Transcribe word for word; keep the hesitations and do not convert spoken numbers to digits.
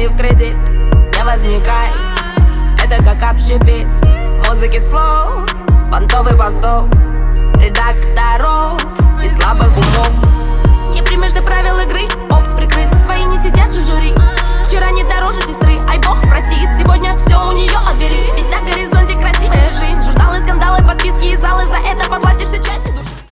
деньгами в кредит. Не возникай, это как общепит. Музыки слов, понтовый постов, редакторов и слабых умов. Не примешь ты правил игры, опыт прикрыт, свои не